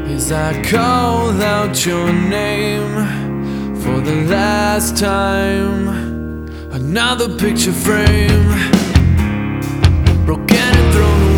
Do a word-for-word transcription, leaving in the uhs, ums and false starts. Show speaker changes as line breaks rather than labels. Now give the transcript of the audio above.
As I call out your name for the last time, another picture frame broken and thrown away.